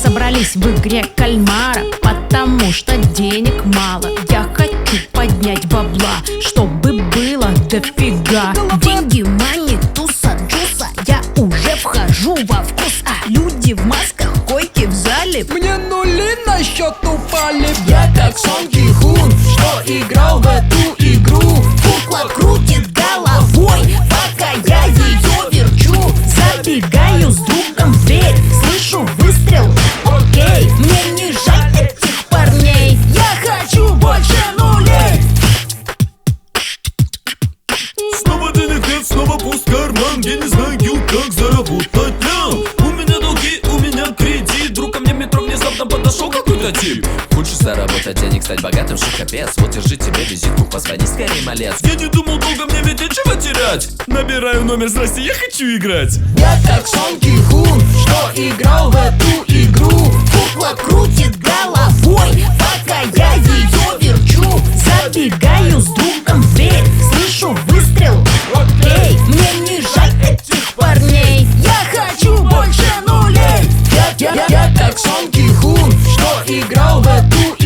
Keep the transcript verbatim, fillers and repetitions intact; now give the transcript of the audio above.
собрались в игре кальмара, потому что денег мало. Я хочу поднять бабла, чтобы было дофига. Деньги, мани, туса, джуса, я уже вхожу во вкус. А люди в масках, койки в зале, мне нули на счет упали. Я как Сон Ги Хун, что играл в эту игру. Кукла крутит головой, пока я ее верчу. забегаю с другом в дверь, слышу выстрел, окей. Мне не жаль этих парней, я хочу больше нулей. Снова денег нет, снова пуст карман. Я не знаю, как заработать лям. У меня долги, у меня кредит. Друг ко мне в метро внезапно подошел какой-то тип. Хочешь заработать денег, стать богатым, что капец. Вот держи тебе визитку, позвони скорее, малец. Я не думал долго, мне ведь нечего терять. Набираю номер, здрасте, я хочу играть. Я как Сон Ги Хун, что играл в эту игру. Кукла крутит головой, пока я ее верчу. забегаю с другом в дверь, слышу выстрел, окей. Мне не жаль этих парней, я хочу больше нулей. Я, я, я, я как Сон Ги Хун, что играл в эту игру.